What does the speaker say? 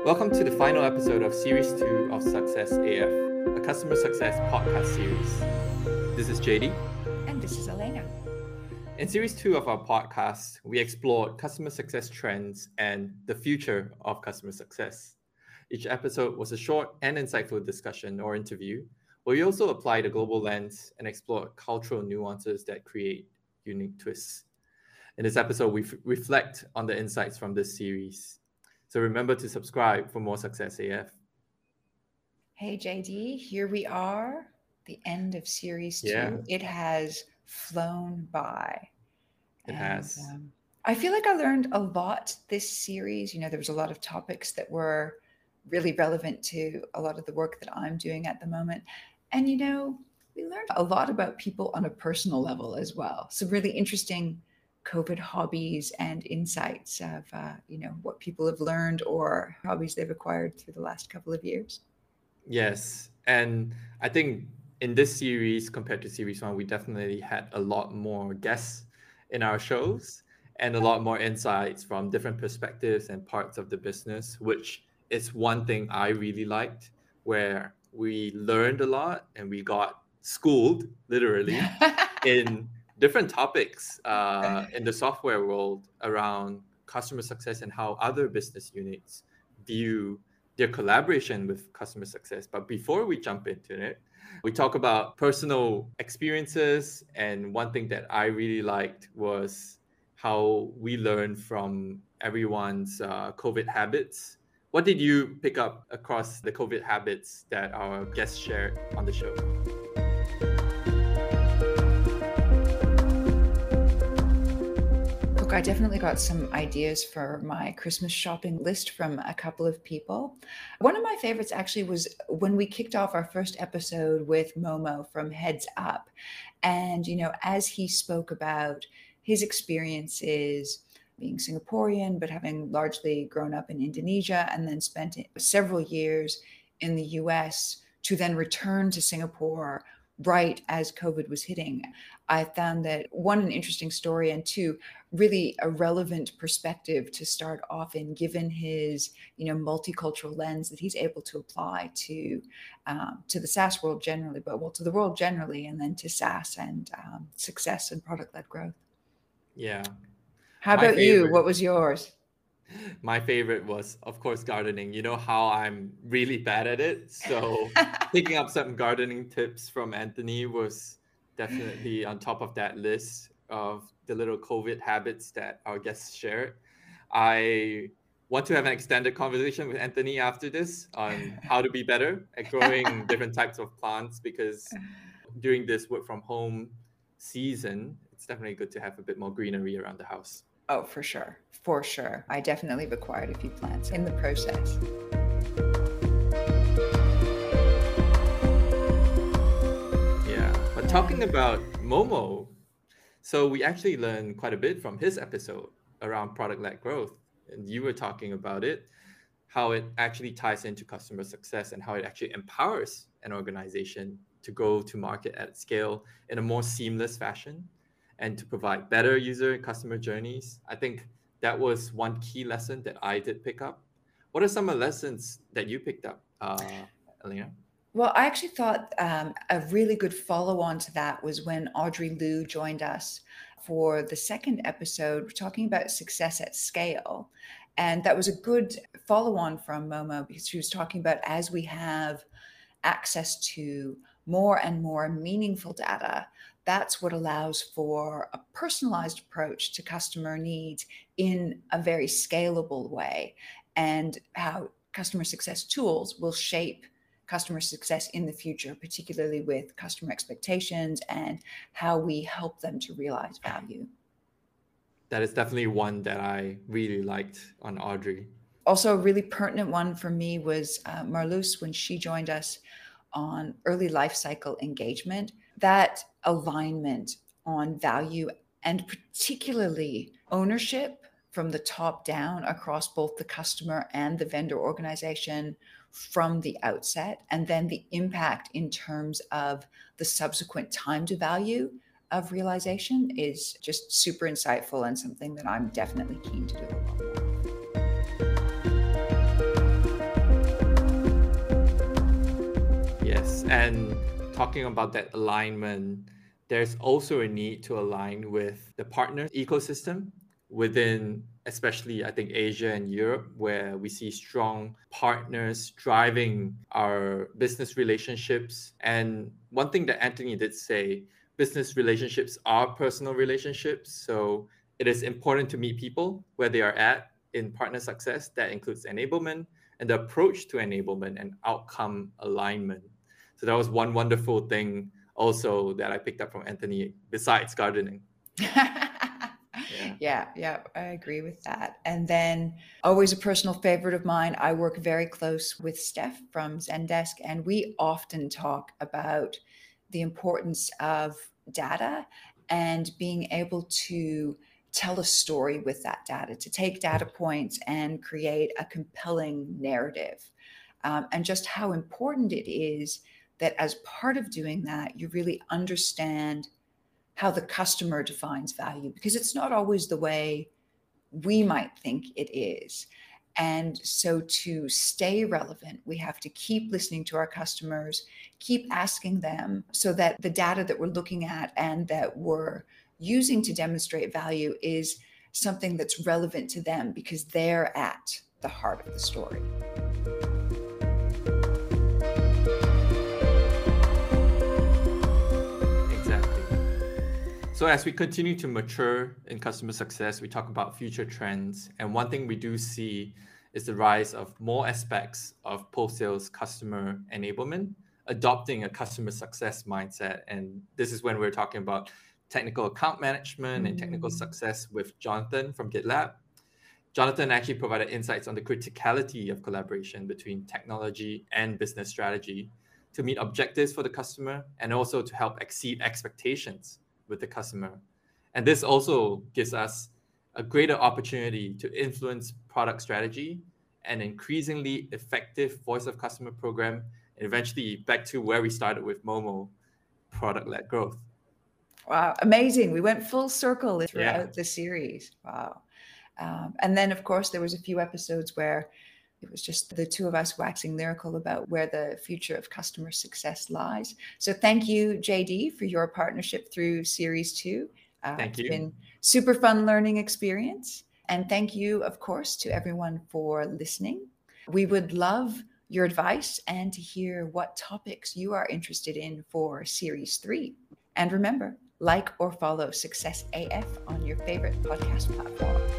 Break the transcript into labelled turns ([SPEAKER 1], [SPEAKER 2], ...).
[SPEAKER 1] Welcome to the final episode of Series 2 of Success AF, a customer success podcast series. This is JD.
[SPEAKER 2] And this is Elena.
[SPEAKER 1] In Series 2 of our podcast, we explored customer success trends and the future of customer success. Each episode was a short and insightful discussion or interview, where we also applied a global lens and explored cultural nuances that create unique twists. In this episode, we reflect on the insights from this series. So remember to subscribe for more Success AF.
[SPEAKER 2] Hey, JD, here we are, the end of Series 2.
[SPEAKER 1] Yeah.
[SPEAKER 2] It has flown by.
[SPEAKER 1] It has.
[SPEAKER 2] I feel like I learned a lot this series. There was a lot of topics that were really relevant to a lot of the work that I'm doing at the moment. And, we learned a lot about people on a personal level as well. Some really interesting COVID hobbies and insights of, what people have learned or hobbies they've acquired through the last couple of years.
[SPEAKER 1] Yes. And I think in this series, compared to Series 1, we definitely had a lot more guests in our shows and a lot more insights from different perspectives and parts of the business, which is one thing I really liked, where we learned a lot and we got schooled, literally, in different topics in the software world around customer success and how other business units view their collaboration with customer success. But before we jump into it, we talk about personal experiences. And one thing that I really liked was how we learned from everyone's COVID habits. What did you pick up across the COVID habits that our guests shared on the show?
[SPEAKER 2] I definitely got some ideas for my Christmas shopping list from a couple of people. One of my favorites actually was when we kicked off our first episode with Momo from Heads Up. And, as he spoke about his experiences being Singaporean, but having largely grown up in Indonesia and then spent several years in the US to then return to Singapore right as COVID was hitting. I found that one, an interesting story, and two, really a relevant perspective to start off in, given his, multicultural lens that he's able to apply to the SaaS world generally, but to the world generally, and then to SaaS and success and product-led growth.
[SPEAKER 1] Yeah.
[SPEAKER 2] How about you? What was yours?
[SPEAKER 1] My favorite was, of course, gardening. You know how I'm really bad at it. So picking up some gardening tips from Anthony was definitely on top of that list of the little COVID habits that our guests shared. I want to have an extended conversation with Anthony after this on how to be better at growing different types of plants, because during this work from home season, it's definitely good to have a bit more greenery around the house.
[SPEAKER 2] Oh, for sure. For sure. I definitely have acquired a few plants in the process.
[SPEAKER 1] Yeah. But talking about Momo, so we actually learned quite a bit from his episode around product-led growth. And you were talking about it, how it actually ties into customer success and how it actually empowers an organization to go to market at scale in a more seamless fashion and to provide better user and customer journeys. I think that was one key lesson that I did pick up. What are some of the lessons that you picked up, Elena?
[SPEAKER 2] Well, I actually thought a really good follow-on to that was when Audrey Liu joined us for the second episode, talking about success at scale. And that was a good follow-on from Momo, because she was talking about, as we have access to more and more meaningful data, that's what allows for a personalized approach to customer needs in a very scalable way, and how customer success tools will shape customer success in the future, particularly with customer expectations and how we help them to realize value.
[SPEAKER 1] That is definitely one that I really liked on Audrey.
[SPEAKER 2] Also, a really pertinent one for me was Marluce, when she joined us on early life cycle engagement. That alignment on value, and particularly ownership from the top down across both the customer and the vendor organization from the outset, and then the impact in terms of the subsequent time to value of realization, is just super insightful and something that I'm definitely keen to do a lot more.
[SPEAKER 1] And talking about that alignment, there's also a need to align with the partner ecosystem within, especially I think Asia and Europe, where we see strong partners driving our business relationships. And one thing that Anthony did say, business relationships are personal relationships. So it is important to meet people where they are at in partner success. That includes enablement and the approach to enablement and outcome alignment. So that was one wonderful thing also that I picked up from Anthony besides gardening.
[SPEAKER 2] Yeah, I agree with that. And then always a personal favorite of mine, I work very close with Steph from Zendesk, and we often talk about the importance of data and being able to tell a story with that data, to take data points and create a compelling narrative. And just how important it is that as part of doing that, you really understand how the customer defines value, because it's not always the way we might think it is. And so to stay relevant, we have to keep listening to our customers, keep asking them, so that the data that we're looking at and that we're using to demonstrate value is something that's relevant to them, because they're at the heart of the story.
[SPEAKER 1] So as we continue to mature in customer success, we talk about future trends. And one thing we do see is the rise of more aspects of post-sales customer enablement, adopting a customer success mindset. And this is when we're talking about technical account management and technical success with Jonathan from GitLab. Jonathan actually provided insights on the criticality of collaboration between technology and business strategy to meet objectives for the customer and also to help exceed expectations with the customer. And this also gives us a greater opportunity to influence product strategy and increasingly effective voice of customer program, and eventually back to where we started with Momo, product-led growth.
[SPEAKER 2] Wow, amazing. We went full circle throughout the series. Wow. And then, of course, there was a few episodes where it was just the two of us waxing lyrical about where the future of customer success lies. So thank you, JD, for your partnership through Series 2.
[SPEAKER 1] Thank you.
[SPEAKER 2] It's been super fun learning experience. And thank you, of course, to everyone for listening. We would love your advice and to hear what topics you are interested in for Series 3. And remember, like or follow Success AF on your favorite podcast platform.